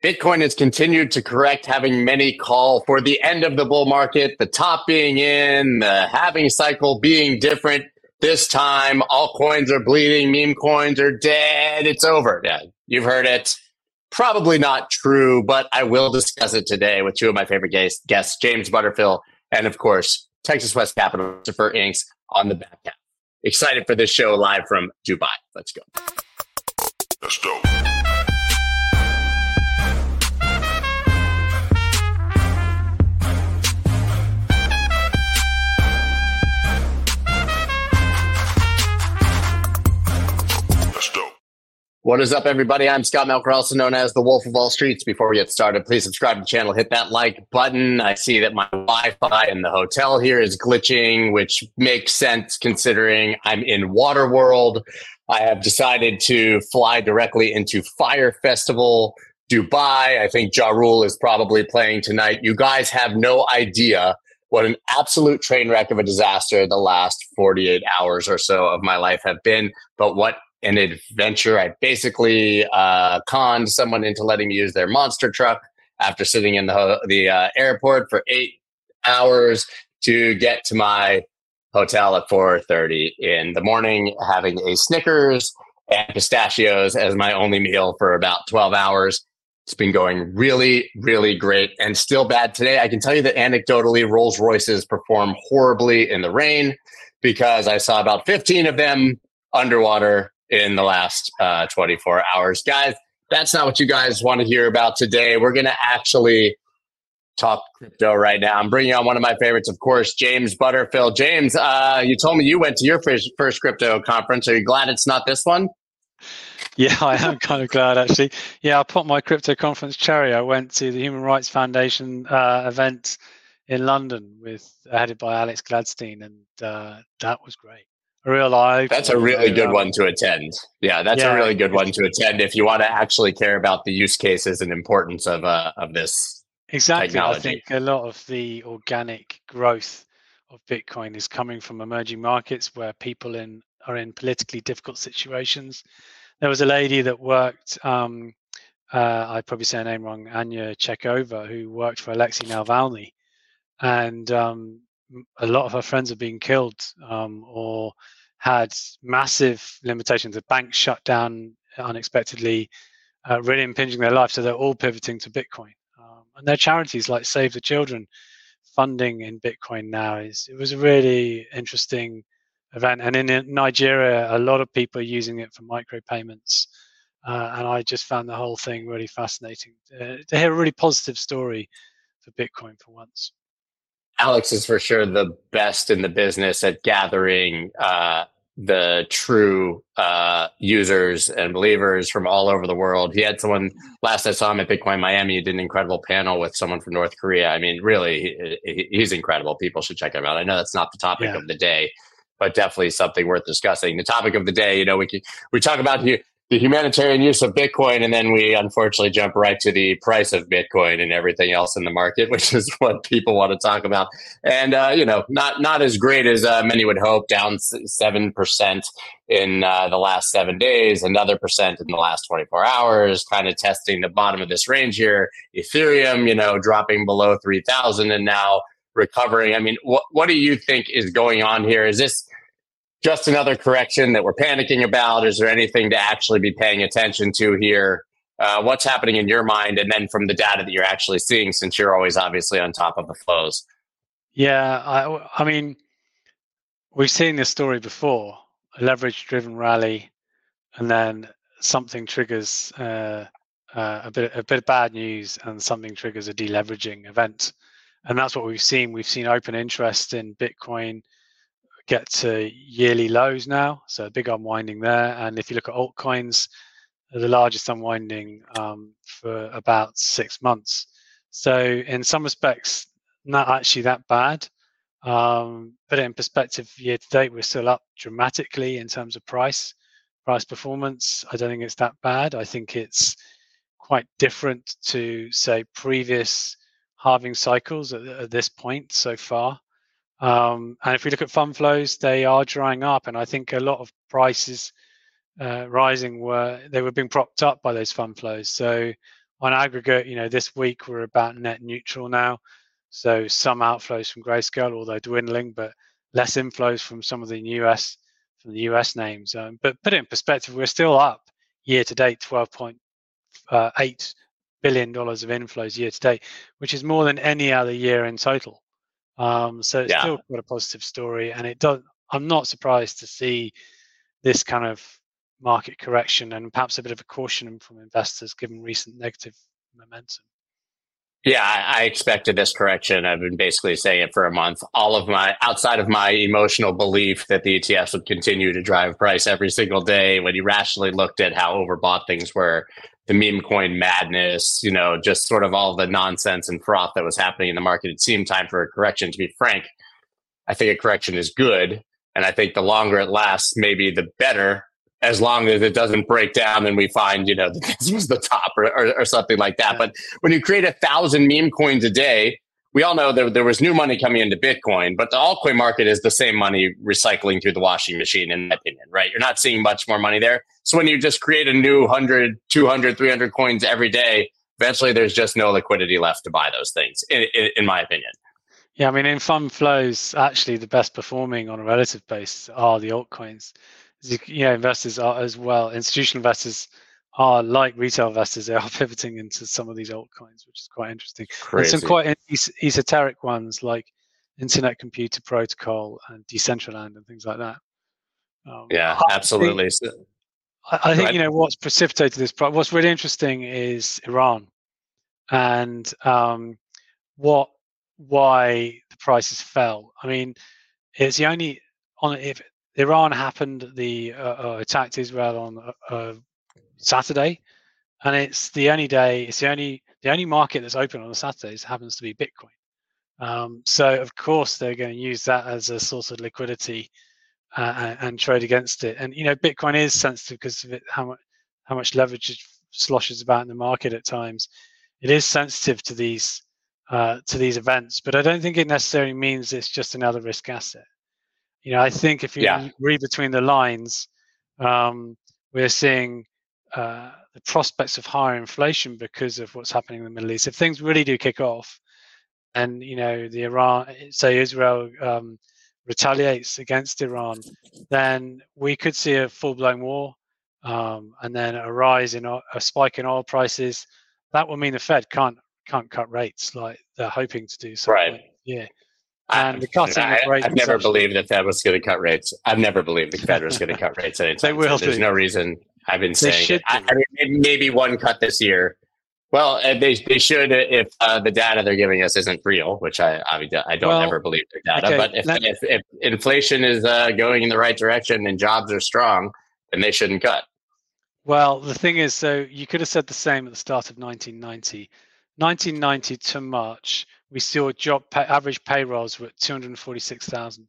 Bitcoin has continued to correct, having many call for the end of the bull market, the top being in, the halving cycle being different. This time, all coins are bleeding, meme coins are dead, it's over. Yeah, you've heard it. Probably not true, but I will discuss it today with two of my favorite guests, James Butterfield, and of course, Texas West Capital, Christopher Inks on the back half. Excited for this show live from Dubai. Let's go. Let's go. What is up, everybody? I'm Scott Melker, also known as the Wolf of Wall Streets. Before we get started, please subscribe to the channel, hit that like button. I see that my Wi-Fi in the hotel here is glitching, which makes sense considering I'm in Waterworld. I have decided to fly directly into Fire Festival, Dubai. I think Ja Rule is probably playing tonight. You guys have no idea what an absolute train wreck of a disaster the last 48 hours or so of my life have been, but what an adventure. I basically conned someone into letting me use their monster truck after sitting in the airport for 8 hours to get to my hotel at 4:30 in the morning, having a Snickers and pistachios as my only meal for about 12 hours. It's been going really, really great and still bad today. I can tell you that anecdotally, Rolls Royces perform horribly in the rain because I saw about 15 of them underwater in the last 24 hours. Guys, that's not what you guys want to hear about today. We're going to actually talk crypto right now. I'm bringing on one of my favorites, of course, James Butterfield. James, you told me you went to your first crypto conference. Are you glad it's not this one? Yeah, I am kind of glad, actually. Yeah, I popped my crypto conference cherry. I went to the Human Rights Foundation event in London headed by Alex Gladstein, and that was great. That's a really good one to attend. Yeah, that's a really good one to attend if you want to actually care about the use cases and importance of this technology. I think a lot of the organic growth of Bitcoin is coming from emerging markets where people are in politically difficult situations. There was a lady that worked, I'd probably say her name wrong, Anya Chekova, who worked for Alexei Navalny, and a lot of her friends are being killed or had massive limitations. The banks shut down unexpectedly, really impinging their life. So they're all pivoting to Bitcoin. And their charities like Save the Children funding in Bitcoin now. It was a really interesting event. And in Nigeria, a lot of people are using it for micropayments. And I just found the whole thing really fascinating to hear a really positive story for Bitcoin for once. Alex is for sure the best in the business at gathering the true users and believers from all over the world. He had someone, last I saw him at Bitcoin Miami, he did an incredible panel with someone from North Korea. I mean, really, he's incredible. People should check him out. I know that's not the topic of the day, but definitely something worth discussing. The topic of the day, we talk about the humanitarian use of Bitcoin, and then we unfortunately jump right to the price of Bitcoin and everything else in the market, which is what people want to talk about. And, not as great as many would hope, down 7% in the last 7 days, another percent in the last 24 hours, kind of testing the bottom of this range here. Ethereum, dropping below 3,000 and now recovering. I mean, what do you think is going on here? Is this just another correction that we're panicking about? Is there anything to actually be paying attention to here? What's happening in your mind? And then from the data that you're actually seeing, since you're always obviously on top of the flows. Yeah, I mean, we've seen this story before, a leverage-driven rally, and then something triggers a bit of bad news, and something triggers a deleveraging event. And that's what we've seen. We've seen open interest in Bitcoin get to yearly lows now, so a big unwinding there. And if you look at altcoins, the largest unwinding for about 6 months. So in some respects, not actually that bad. But in perspective, year to date, we're still up dramatically in terms of price performance. I don't think it's that bad. I think it's quite different to, say, previous halving cycles at this point so far. And if we look at fund flows, they are drying up, and I think a lot of prices rising were being propped up by those fund flows. So on aggregate, this week we're about net neutral now. So some outflows from Grayscale, although dwindling, but less inflows from some of the US names. But put it in perspective, we're still up year to date, $12.8 billion of inflows year to date, which is more than any other year in total. So it's still quite a positive story, and I'm not surprised to see this kind of market correction and perhaps a bit of a caution from investors given recent negative momentum. Yeah, I expected this correction. I've been basically saying it for a month. Outside of my emotional belief that the ETFs would continue to drive price every single day, when you rationally looked at how overbought things were, the meme coin madness, just sort of all the nonsense and froth that was happening in the market, it seemed time for a correction. To be frank, I think a correction is good. And I think the longer it lasts, maybe the better, as long as it doesn't break down and we find, that this was the top or something like that. Yeah. But when you create 1,000 meme coins a day, we all know there was new money coming into Bitcoin, but the altcoin market is the same money recycling through the washing machine, in my opinion, right? You're not seeing much more money there. So when you just create a new 100, 200, 300 coins every day, eventually there's just no liquidity left to buy those things, in my opinion. Yeah, I mean, in fund flows, actually the best performing on a relative basis are the altcoins. Investors are as well. Institutional investors are like retail investors. They are pivoting into some of these altcoins, which is quite interesting. Crazy. And some quite esoteric ones like Internet Computer Protocol and Decentraland and things like that. Yeah, absolutely. I think what's precipitated this. What's really interesting is Iran, and why the prices fell. I mean, it's the only if Iran happened, attacked Israel on Saturday, and it's the only day. It's the only market that's open on a Saturday happens to be Bitcoin. So of course they're going to use that as a source of liquidity and trade against it. And Bitcoin is sensitive because of how much leverage it sloshes about in the market at times. It is sensitive to these events, but I don't think it necessarily means it's just another risk asset. I think if you read between the lines, we're seeing the prospects of higher inflation because of what's happening in the Middle East. If things really do kick off, and Israel retaliates against Iran, then we could see a full-blown war, and then a spike in oil prices. That will mean the Fed can't cut rates like they're hoping to do. Right. Yeah. And the cutting of rates. I've never believed the Fed was going to cut rates. I've never believed the Fed was going to cut rates anytime. They will. There's no reason. I've been saying it. I mean, maybe one cut this year. Well, they should if the data they're giving us isn't real, which I don't ever believe their data. Okay, but if inflation is going in the right direction and jobs are strong, then they shouldn't cut. Well, the thing is, so you could have said the same at the start of 1990. 1990 to March, we saw average payrolls were at 246,000,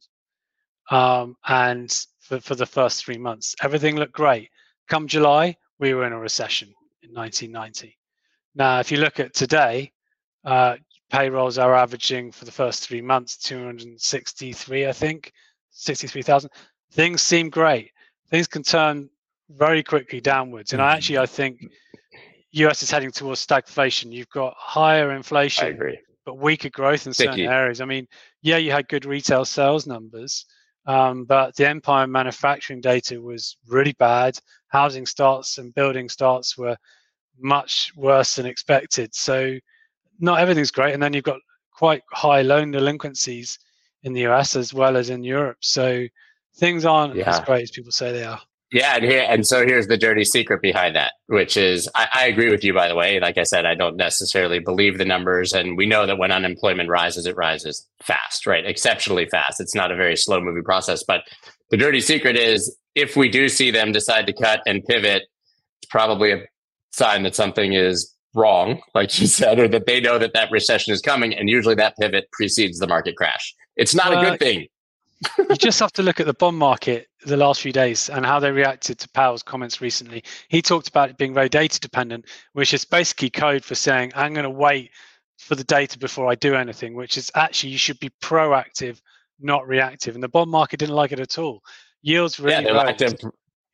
and for the first 3 months, everything looked great. Come July, we were in a recession in 1990. Now, if you look at today, payrolls are averaging for the first 3 months 263, I think, 63,000. Things seem great. Things can turn very quickly downwards, and I think US is heading towards stagflation. You've got higher inflation, I agree, but weaker growth in certain areas. I mean, you had good retail sales numbers, but the Empire manufacturing data was really bad. Housing starts and building starts were much worse than expected. So not everything's great. And then you've got quite high loan delinquencies in the US as well as in Europe. So things aren't as great as people say they are. Yeah, and so here's the dirty secret behind that, which is I agree with you, by the way. Like I said, I don't necessarily believe the numbers. And we know that when unemployment rises, it rises fast, right? Exceptionally fast. It's not a very slow moving process. But the dirty secret is if we do see them decide to cut and pivot, it's probably a sign that something is wrong, like you said, or that they know that recession is coming. And usually that pivot precedes the market crash. It's not a good thing. You just have to look at the bond market the last few days and how they reacted to Powell's comments recently. He talked about it being very data dependent, which is basically code for saying, I'm going to wait for the data before I do anything, which is actually you should be proactive, not reactive. And the bond market didn't like it at all. Yields really rose.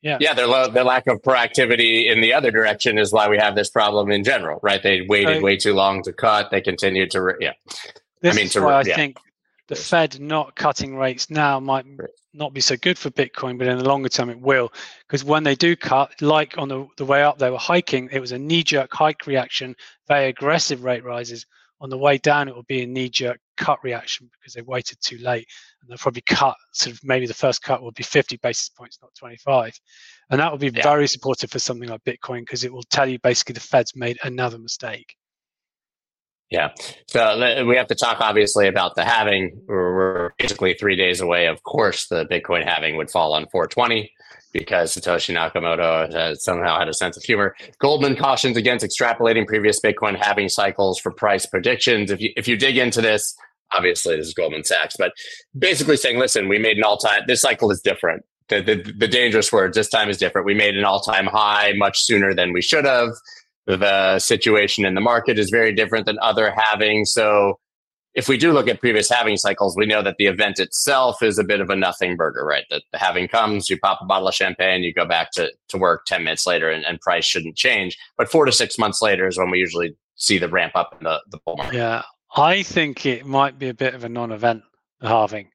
Yeah, their lack of proactivity in the other direction is why we have this problem in general, right? They waited way too long to cut. They continued to, This is why I think the Fed not cutting rates now might not be so good for Bitcoin, but in the longer term it will. Because when they do cut, like on the way up, they were hiking, it was a knee-jerk hike reaction, very aggressive rate rises. On the way down, it will be a knee-jerk cut reaction because they waited too late. And they'll probably cut, sort of maybe the first cut will be 50 basis points, not 25. And that will be very supportive for something like Bitcoin because it will tell you basically the Fed's made another mistake. Yeah. So we have to talk, obviously, about the halving. We're basically 3 days away. Of course, the Bitcoin halving would fall on 420 because Satoshi Nakamoto has somehow had a sense of humor. Goldman cautions against extrapolating previous Bitcoin halving cycles for price predictions. If you dig into this, obviously this is Goldman Sachs, but basically saying, listen, we made an all-time, this cycle is different. The dangerous words, this time is different. We made an all-time high much sooner than we should have. The situation in the market is very different than other halvings. So if we do look at previous halving cycles, we know that the event itself is a bit of a nothing burger, right? That the halving comes, you pop a bottle of champagne, you go back to work 10 minutes later and price shouldn't change. But 4 to 6 months later is when we usually see the ramp up in the bull market. Yeah, I think it might be a bit of a non-event, the halving.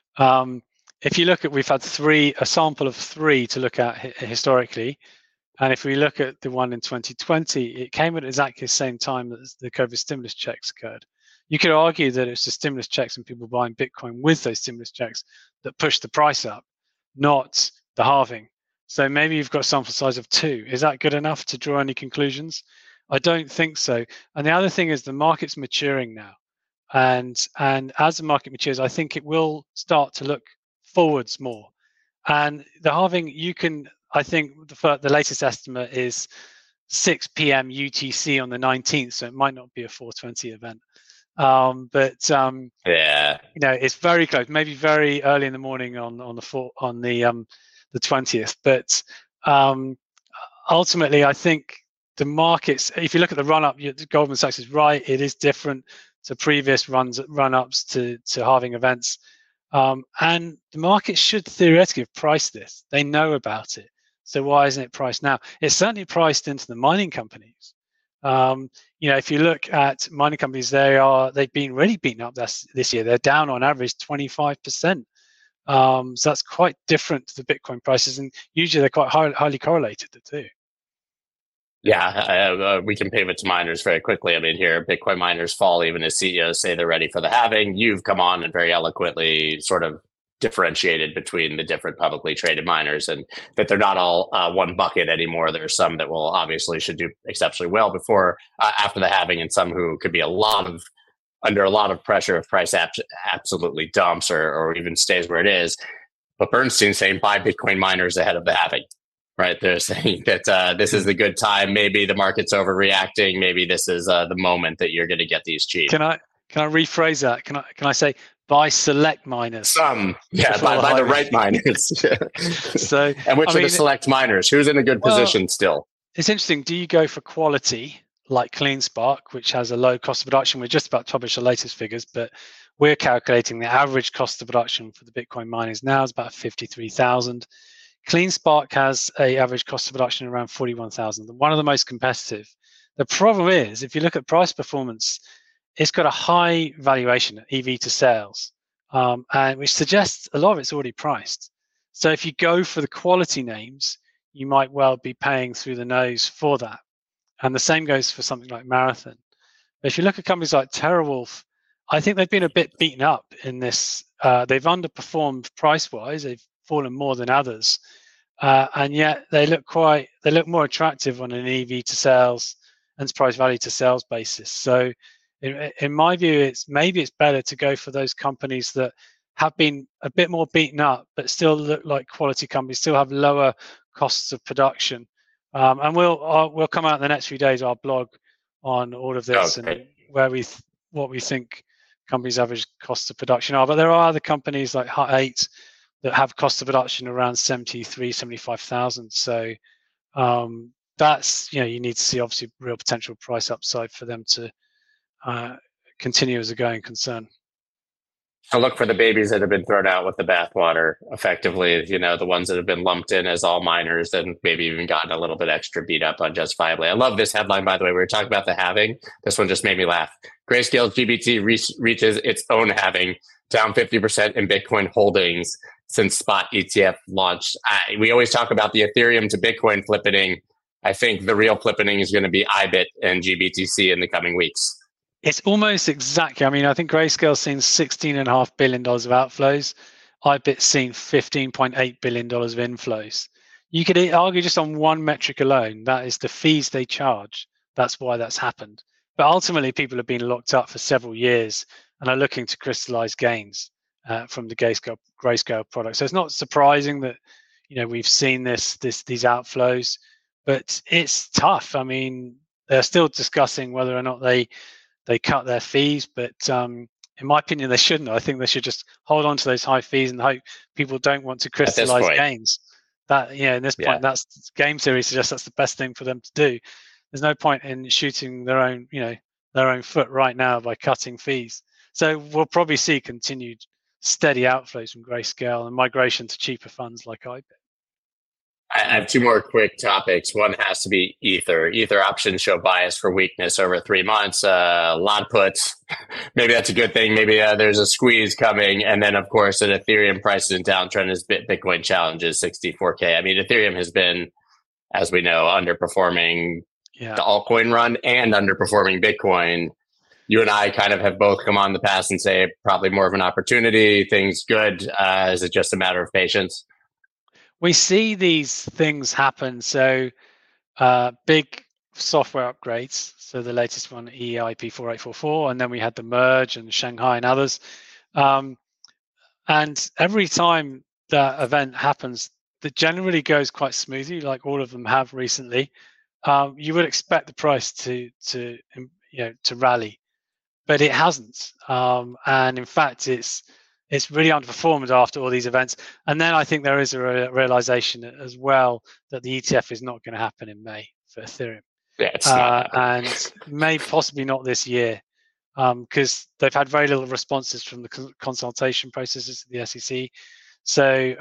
If you look at, we've had a sample of 3 to look at historically. And if we look at the one in 2020, it came at exactly the same time that the COVID stimulus checks occurred. You could argue that it's the stimulus checks and people buying Bitcoin with those stimulus checks that pushed the price up, not the halving. So maybe you've got a sample size of 2. Is that good enough to draw any conclusions? I don't think so. And the other thing is the market's maturing now. And as the market matures, I think it will start to look forwards more. And the halving, I think the latest estimate is 6 p.m. UTC on the 19th, so it might not be a 420 event. It's very close, maybe very early in the morning on the 20th. But ultimately, I think the markets, if you look at the run up, Goldman Sachs is right. It is different to previous run ups to halving events. And the market should theoretically have priced this. They know about it. So why isn't it priced now? It's certainly priced into the mining companies. If you look at mining companies, they've been really beaten up this year. They're down on average 25%. So that's quite different to the Bitcoin prices, and usually they're quite highly correlated, the two. Yeah, we can pivot to miners very quickly. I mean, here, Bitcoin miners fall even as CEOs say they're ready for the halving. You've come on and very eloquently sort of differentiated between the different publicly traded miners and that they're not all one bucket anymore. There's some that will obviously should do exceptionally well after the halving, and some who could be under a lot of pressure if price absolutely dumps or even stays where it is. But Bernstein's saying buy Bitcoin miners ahead of the halving. Right, they're saying that this is the good time. Maybe the market's overreacting. Maybe this is the moment that you're going to get these cheap. Can I rephrase that? Can I say buy select miners? Buy the right miners. So, and which are the select miners? Who's in a good position still? It's interesting. Do you go for quality like CleanSpark, which has a low cost of production? We're just about to publish the latest figures, but we're calculating the average cost of production for the Bitcoin miners now is about 53,000. CleanSpark has an average cost of production around 41,000, one of the most competitive. The problem is, if you look at price performance, it's got a high valuation, EV to sales, and which suggests a lot of it's already priced. So if you go for the quality names, you might well be paying through the nose for that. And the same goes for something like Marathon. But if you look at companies like TeraWulf, I think they've been a bit beaten up in this. They've underperformed price-wise. They've fallen more than others, and yet they look more attractive on an EV to sales, enterprise value to sales basis. So in my view, maybe it's better to go for those companies that have been a bit more beaten up but still look like quality companies, still have lower costs of production. And we'll come out in the next few days, our blog on all of this and what we think companies' average costs of production are. But there are other companies like Hut 8 that have cost of production around 75,000. So that's, you need to see obviously real potential price upside for them to continue as a going concern. I look for the babies that have been thrown out with the bathwater, effectively, the ones that have been lumped in as all miners and maybe even gotten a little bit extra beat up unjustifiably. I love this headline, by the way. We were talking about the halving. This one just made me laugh. Grayscale GBT reaches its own halving, down 50% in Bitcoin holdings since spot ETF launched. We always talk about the Ethereum to Bitcoin flippening. I think the real flippening is going to be IBIT and GBTC in the coming weeks. It's almost exactly. I mean, I think Grayscale's seen $16.5 billion of outflows. IBIT's seen $15.8 billion of inflows. You could argue just on one metric alone, that is the fees they charge. That's why that's happened. But ultimately, people have been locked up for several years and are looking to crystallize gains from the Grayscale product. So it's not surprising that we've seen these outflows, but it's tough. I mean, they're still discussing whether or not they cut their fees, but in my opinion, they shouldn't. I think they should just hold on to those high fees and hope people don't want to crystallize gains. That in this point, that's game theory suggests that's the best thing for them to do. There's no point in shooting their own foot right now by cutting fees. So we'll probably see continued steady outflows from Grayscale and migration to cheaper funds like IBIT. I have two more quick topics. One has to be Ether. Ether options show bias for weakness over 3 months. A lot of puts. Maybe that's a good thing. Maybe there's a squeeze coming. And then, of course, an Ethereum prices in downtrend as Bitcoin challenges 64K. I mean, Ethereum has been, as we know, underperforming the altcoin run and underperforming Bitcoin. You and I kind of have both come on the pass and say probably more of an opportunity. Things good. Is it just a matter of patience? We see these things happen. So big software upgrades. So the latest one, EIP 4844, and then we had the merge and Shanghai and others. And every time that event happens, that generally goes quite smoothly, like all of them have recently. You would expect the price to rally, but it hasn't. And in fact, it's really underperformed after all these events. And then I think there is a realization as well that the ETF is not going to happen in May for Ethereum. Yeah, it's not and may possibly not this year because they've had very little responses from the consultation processes of the SEC. So,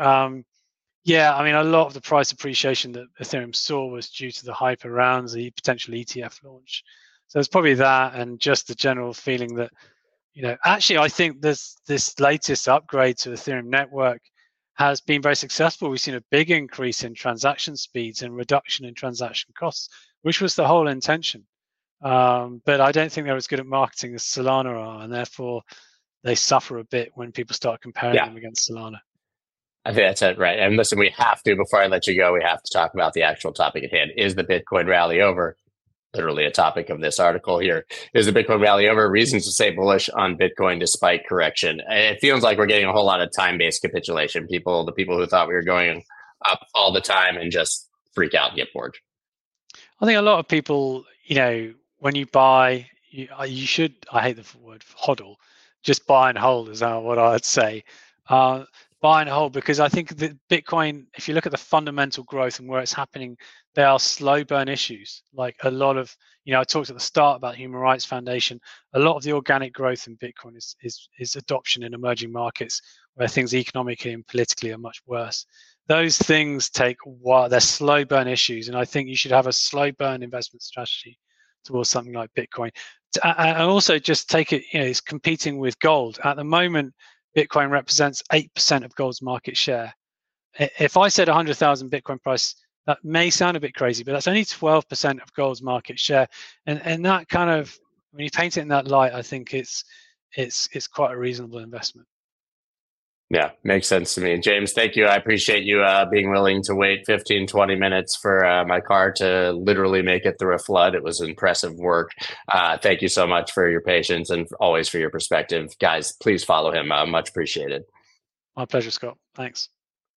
I mean, a lot of the price appreciation that Ethereum saw was due to the hype around the potential ETF launch. So it's probably that and just the general feeling that, actually, I think this latest upgrade to Ethereum network has been very successful. We've seen a big increase in transaction speeds and reduction in transaction costs, which was the whole intention. But I don't think they're as good at marketing as Solana are, and therefore they suffer a bit when people start comparing them against Solana. I think that's it, right. And listen, we have to, before I let you go, we have to talk about the actual topic at hand. Is the Bitcoin rally over? Literally a topic of this article here. Is the Bitcoin rally over? Reasons to stay bullish on Bitcoin despite correction. It feels like we're getting a whole lot of time-based capitulation. The people who thought we were going up all the time and just freak out and get bored. I think a lot of people, when you buy, you should, I hate the word hodl, just buy and hold is what I'd say. Buy and hold, because I think that Bitcoin, if you look at the fundamental growth and where it's happening, there are slow burn issues. Like a lot of, I talked at the start about Human Rights Foundation. A lot of the organic growth in Bitcoin is adoption in emerging markets where things economically and politically are much worse. Those things take a while. They're slow burn issues, and I think you should have a slow burn investment strategy towards something like Bitcoin. And also just take it, it's competing with gold. At the moment, Bitcoin represents 8% of gold's market share. If I said 100,000 Bitcoin price, that may sound a bit crazy, but that's only 12% of gold's market share. And that kind of, when you paint it in that light, I think it's quite a reasonable investment. Yeah, makes sense to me. James, thank you. I appreciate you being willing to wait 15, 20 minutes for my car to literally make it through a flood. It was impressive work. Thank you so much for your patience and always for your perspective. Guys, please follow him. Much appreciated. My pleasure, Scott. Thanks.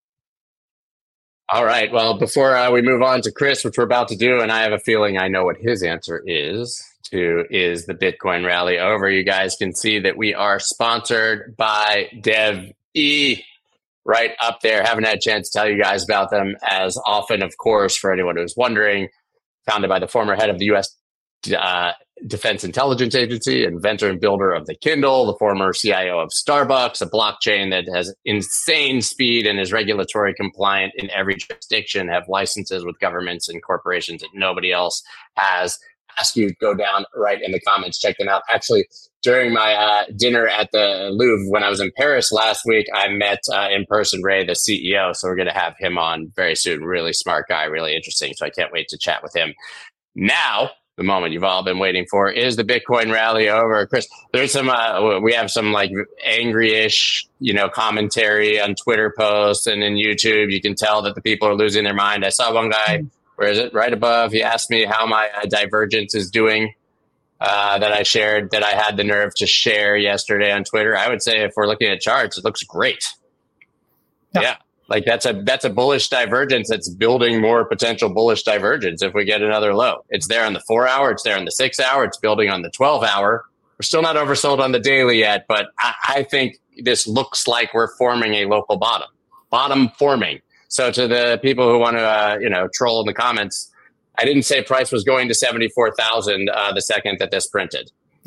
All right. Well, before we move on to Chris, which we're about to do, and I have a feeling I know what his answer is the Bitcoin rally over? You guys can see that we are sponsored by DevE right up there. Haven't had a chance to tell you guys about them as often, of course, for anyone who's wondering. Founded by the former head of the U.S. Defense Intelligence Agency, inventor and builder of the Kindle, the former CIO of Starbucks, a blockchain that has insane speed and is regulatory compliant in every jurisdiction, have licenses with governments and corporations that nobody else has. Ask you to go down right in the comments, check them out. Actually, during my dinner at the Louvre when I was in Paris last week, I met in person Ray, the CEO. So we're going to have him on very soon. Really smart guy, really interesting. So I can't wait to chat with him. Now, the moment you've all been waiting for is the Bitcoin rally over. Chris, there's some, we have some like angry-ish, commentary on Twitter posts and in YouTube. You can tell that the people are losing their mind. I saw one guy, where is it? Right above. He asked me how my divergence is doing that I shared, that I had the nerve to share yesterday on Twitter. I would say if we're looking at charts, it looks great. Yeah. Like that's a bullish divergence that's building more potential bullish divergence if we get another low. It's there on the 4 hour, it's there on the 6 hour, it's building on the 12 hour. We're still not oversold on the daily yet, but I think this looks like we're forming a local bottom forming. So to the people who want to, troll in the comments, I didn't say price was going to 74,000 the second that this printed.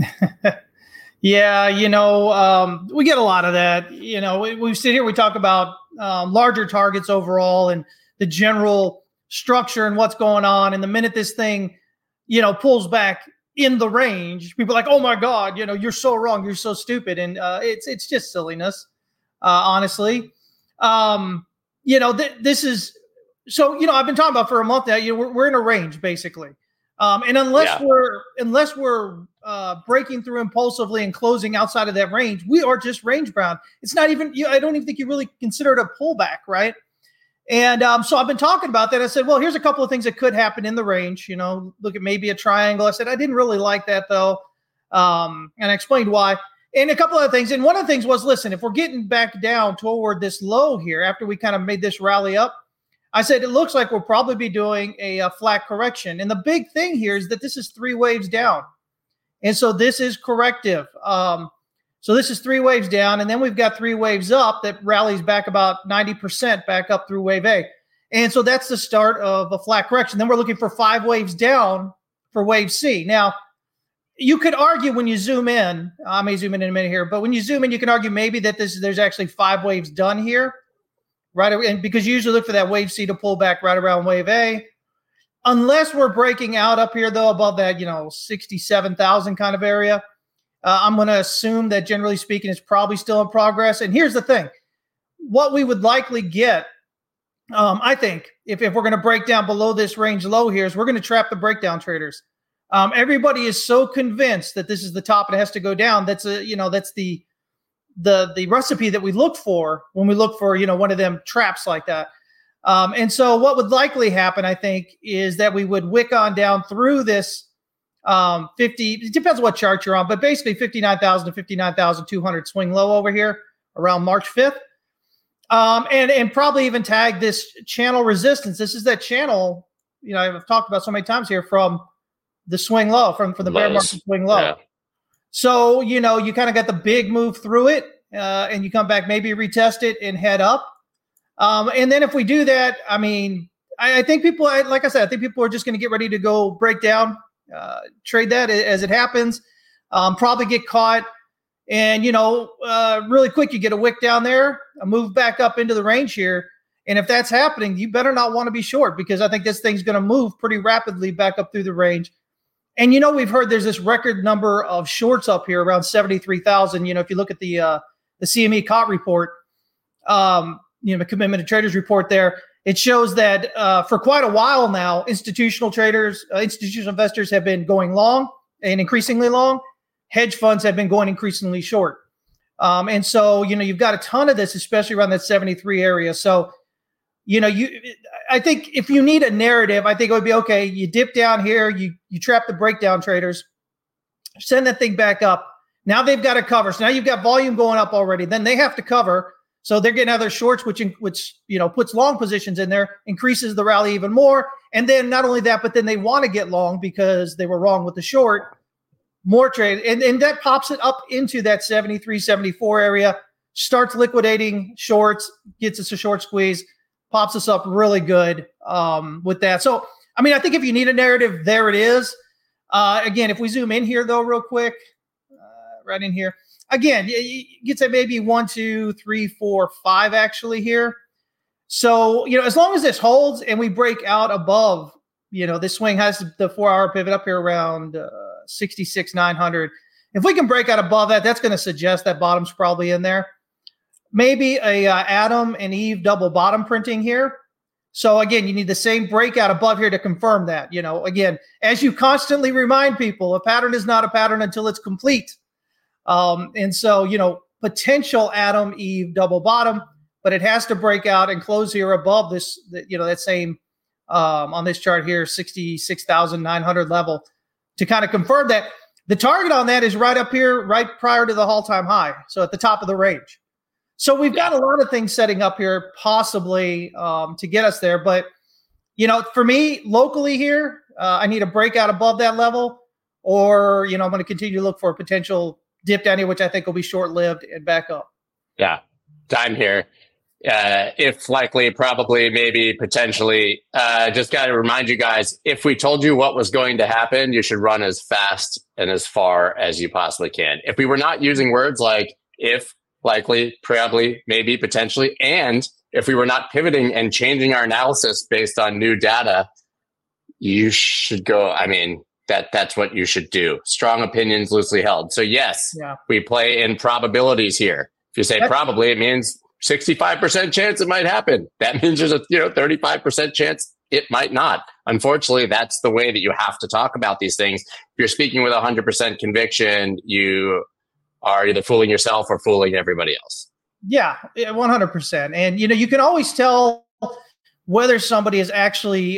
Yeah, we get a lot of that. We sit here, we talk about larger targets overall and the general structure and what's going on. And the minute this thing, pulls back in the range, people are like, oh my God, you're so wrong. You're so stupid. And it's just silliness, honestly. This is, so, I've been talking about for a month now, we're in a range basically. And unless we're breaking through impulsively and closing outside of that range, we are just range bound. It's not even, I don't even think you really consider it a pullback, right? And so I've been talking about that. I said, well, here's a couple of things that could happen in the range. Look at maybe a triangle. I said, I didn't really like that though. And I explained why. And a couple other things. And one of the things was, listen, if we're getting back down toward this low here, after we kind of made this rally up, I said, it looks like we'll probably be doing a flat correction. And the big thing here is that this is 3 waves down. And so this is corrective. So this is 3 waves down. And then we've got 3 waves up that rallies back about 90% back up through wave A. And so that's the start of a flat correction. Then we're looking for 5 waves down for wave C. Now, you could argue when you zoom in, I may zoom in a minute here, but when you zoom in, you can argue maybe that there's actually 5 waves done here. Right, and because you usually look for that wave C to pull back right around wave A, unless we're breaking out up here though above that 67,000 kind of area, I'm going to assume that generally speaking it's probably still in progress. And here's the thing: what we would likely get, I think, if we're going to break down below this range low here, is we're going to trap the breakdown traders. Everybody is so convinced that this is the top and it has to go down. That's the recipe that we look for when we look for, one of them traps like that. And so what would likely happen, I think, is that we would wick on down through this 50, it depends on what chart you're on, but basically 59,000 to 59,200 swing low over here around March 5th. And probably even tag this channel resistance. This is that channel, I've talked about so many times here, from the swing low, from the bear market swing low. Yeah. So, you kind of got the big move through it and you come back, maybe retest it and head up. And then if we do that, I think people, like I said, I think people are just going to get ready to go break down, trade that as it happens, probably get caught. And, really quick, you get a wick down there, a move back up into the range here. And if that's happening, you better not want to be short, because I think this thing's going to move pretty rapidly back up through the range. And, we've heard there's this record number of shorts up here around 73,000. If you look at the CME COT report, the Commitment to Traders report there, it shows that for quite a while now, institutional traders, institutional investors have been going long and increasingly long. Hedge funds have been going increasingly short. And so, you've got a ton of this, especially around that 73 area. So, I think if you need a narrative, I think it would be, okay, you dip down here, you trap the breakdown traders, send that thing back up. Now they've got to cover. So now you've got volume going up already. Then they have to cover. So they're getting other shorts, which puts long positions in there, increases the rally even more. And then not only that, but then they want to get long because they were wrong with the short, more trade. And that pops it up into that 73, 74 area, starts liquidating shorts, gets us a short squeeze, pops us up really good with that. So, I think if you need a narrative, there it is. Again, if we zoom in here, though, real quick, right in here, again, you could say maybe 1, 2, 3, 4, 5 actually here. So, as long as this holds and we break out above, this swing has the 4-hour pivot up here around 66,900. If we can break out above that, that's going to suggest that bottom's probably in there. Maybe a Adam and Eve double bottom printing here. So again, you need the same breakout above here to confirm that. Again, as you constantly remind people, a pattern is not a pattern until it's complete. And so, potential Adam, Eve double bottom, but it has to break out and close here above this, that same on this chart here, 66,900 level to kind of confirm that. The target on that is right up here, right prior to the all-time high. So at the top of the range. So we've got a lot of things setting up here possibly to get us there. But, for me, locally here, I need a breakout above that level or, I'm going to continue to look for a potential dip down here, which I think will be short-lived and back up. Yeah, time here. If likely, probably, maybe, potentially. Just got to remind you guys, if we told you what was going to happen, you should run as fast and as far as you possibly can. If we were not using words like if, likely, probably, maybe, potentially, and if we were not pivoting and changing our analysis based on new data, you should go, that's what you should do. Strong opinions, loosely held. So yes, we play in probabilities here. If you say probably, it means 65% chance it might happen. That means there's a 35% chance it might not. Unfortunately, that's the way that you have to talk about these things. If you're speaking with 100% conviction, you are either fooling yourself or fooling everybody else. Yeah, 100%. And, you can always tell whether somebody is actually,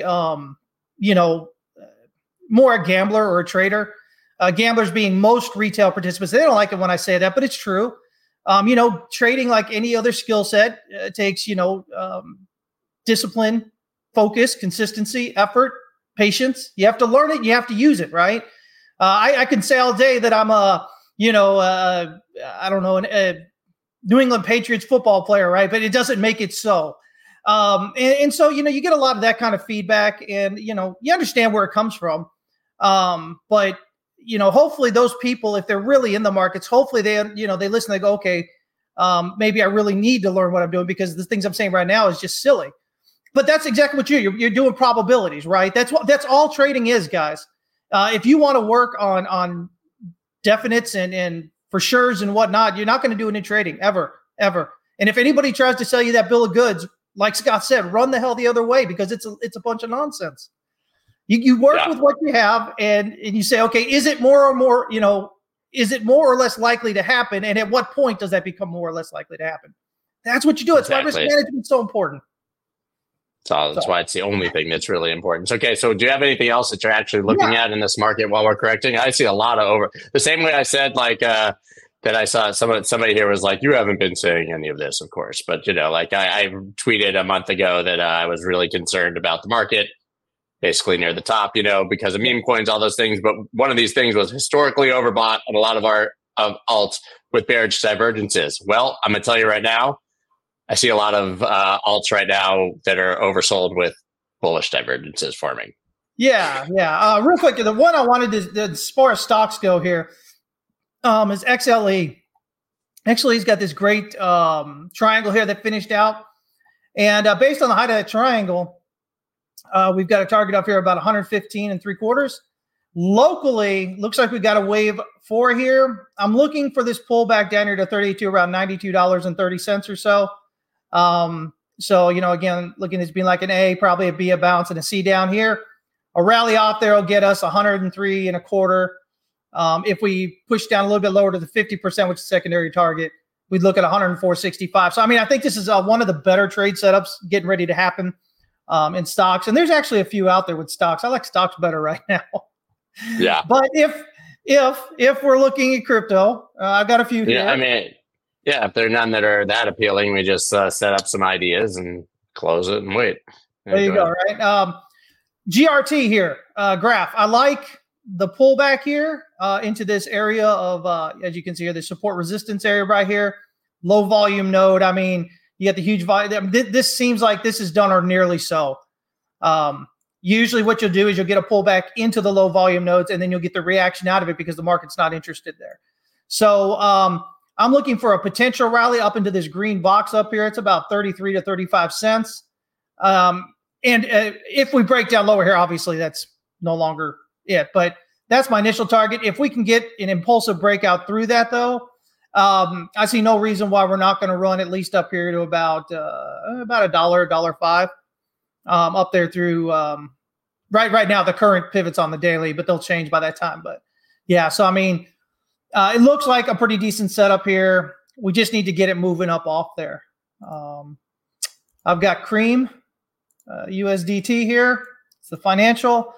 more a gambler or a trader. Gamblers being most retail participants. They don't like it when I say that, but it's true. Trading like any other skill set takes, discipline, focus, consistency, effort, patience. You have to learn it. You have to use it, right? I can say all day that I'm a New England Patriots football player, right? But it doesn't make it so. And so, you get a lot of that kind of feedback and, you understand where it comes from. But, hopefully those people, if they're really in the markets, hopefully they listen, they go, okay, maybe I really need to learn what I'm doing because the things I'm saying right now is just silly. But that's exactly what you're doing probabilities, right? That's all trading is, guys. If you want to work on definites and for sures and whatnot, you're not going to do it in trading ever. And if anybody tries to sell you that bill of goods, like Scott said, run the hell the other way because it's a bunch of nonsense. You work with what you have and you say, okay, is it more or less likely to happen? And at what point does that become more or less likely to happen? That's what you do. It's why risk management is so important. So that's why it's the only thing that's really important. Okay, so do you have anything else that you're actually looking at in this market while we're correcting? I see a lot of the same way I said that I saw somebody here was like, you haven't been saying any of this, of course. But, I tweeted a month ago that I was really concerned about the market, basically near the top, because of meme coins, all those things. But one of these things was historically overbought on a lot of our alts with bearish divergences. Well, I'm going to tell you right now, I see a lot of alts right now that are oversold with bullish divergences forming. Yeah. Real quick, the one I wanted to, as far as stocks go here, is XLE. XLE's got this great triangle here that finished out. And based on the height of that triangle, we've got a target up here about 115.75. Locally, looks like we got a wave 4 here. I'm looking for this pullback down here to 32, around $92.30 or so. So, again, looking at this being like an A, probably a B, a bounce, and a C down here. A rally off there will get us 103.25. If we push down a little bit lower to the 50%, which is secondary target, we'd look at 104.65. So, I think this is one of the better trade setups getting ready to happen in stocks. And there's actually a few out there with stocks. I like stocks better right now. Yeah. But if we're looking at crypto, I've got a few here. If there are none that are that appealing, we just set up some ideas and close it and wait. There you go, right? GRT here, graph. I like the pullback here into this area of, as you can see here, the support resistance area right here, low volume node. You got the huge volume. This seems like this is done or nearly so. usually what you'll do is you'll get a pullback into the low volume nodes, and then you'll get the reaction out of it because the market's not interested there. So I'm looking for a potential rally up into this green box up here. It's about 33 to 35 cents. And if we break down lower here, obviously that's no longer it, but that's my initial target. If we can get an impulsive breakout through that, though, I see no reason why we're not going to run at least up here to about $1.05 up there through right now. The current pivot's on the daily, but they'll change by that time. But yeah, so I mean, it looks like a pretty decent setup here. We just need to get it moving up off there. I've got Cream USDT here. It's the financial.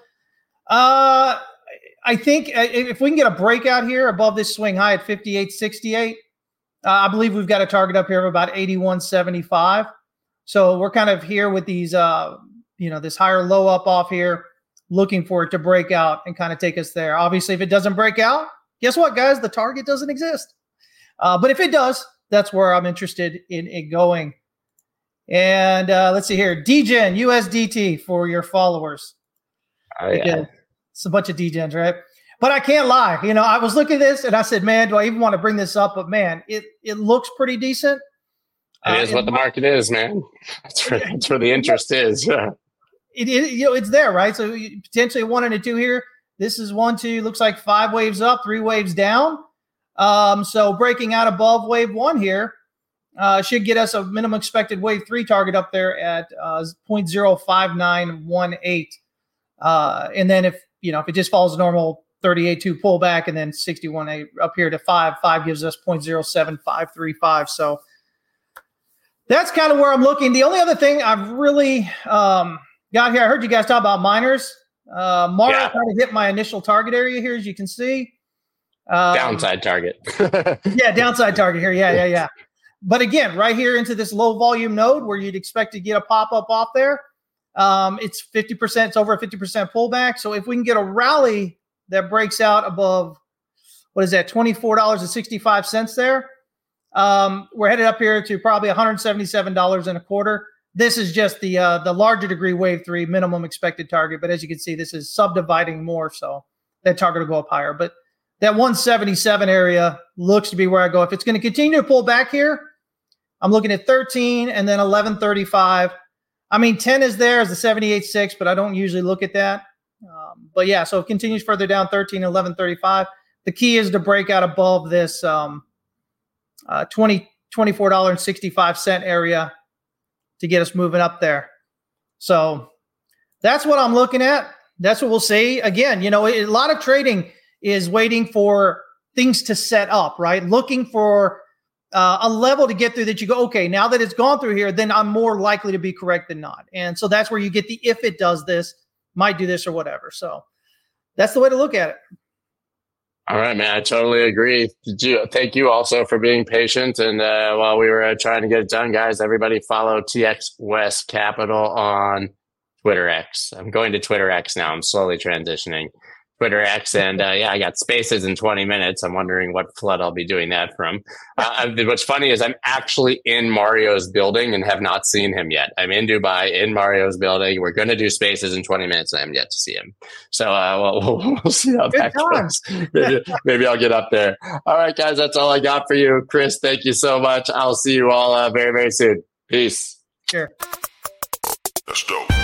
I think if we can get a breakout here above this swing high at 58.68, I believe we've got a target up here of about 81.75. So we're kind of here with these, this higher low up off here, looking for it to break out and kind of take us there. Obviously, if it doesn't break out, guess what, guys? The target doesn't exist. But if it does, that's where I'm interested in it going. And let's see here. DGen USDT for your followers. Oh, yeah. It's a bunch of DGens, right? But I can't lie. I was looking at this and I said, man, do I even want to bring this up? But man, it looks pretty decent. It is what the market is, man. That's where the interest is. Yeah. It is, it's there, right? So potentially 1 and a 2 here. This is 1, 2, looks like 5 waves up, 3 waves down. So breaking out above wave 1 here should get us a minimum expected wave 3 target up there at 0.05918. And then if it just follows normal 38.2 pullback and then 61.8 up here to 5 gives us 0.07535. So that's kind of where I'm looking. The only other thing I've really got here, I heard you guys talk about miners. Mario kind of hit my initial target area here, as you can see. Downside target. Yeah, downside target here. Yeah. But again, right here into this low volume node where you'd expect to get a pop up off there. It's 50%. It's over a 50% pullback. So if we can get a rally that breaks out above, what is that, $24.65 there, we're headed up here to probably $177.25. This is just the larger degree wave 3 minimum expected target. But as you can see, this is subdividing more. So that target will go up higher. But that 177 area looks to be where I go. If it's going to continue to pull back here, I'm looking at 13 and then 1135. I mean, 10 is there as the 78.6, but I don't usually look at that. But yeah, so it continues further down, 13 and 1135. The key is to break out above this $24.65 area to get us moving up there. So that's what I'm looking at. That's what we'll see. Again, a lot of trading is waiting for things to set up, right? Looking for a level to get through that you go, okay, now that it's gone through here, then I'm more likely to be correct than not. And so that's where you get the, if it does this, might do this or whatever. So that's the way to look at it. All right, man. I totally agree. Thank you also for being patient. And while we were trying to get it done, guys, everybody follow TX West Capital on Twitter X. I'm going to Twitter X now. I'm slowly transitioning. Twitter X, and I got Spaces in 20 minutes. I'm wondering what flood I'll be doing that from. What's funny is I'm actually in Mario's building and have not seen him yet. I'm in Dubai, in Mario's building. We're going to do Spaces in 20 minutes, and I haven't yet to see him. So we'll see how that goes. Maybe I'll get up there. All right, guys, that's all I got for you. Chris, thank you so much. I'll see you all very, very soon. Peace. Sure. That's dope.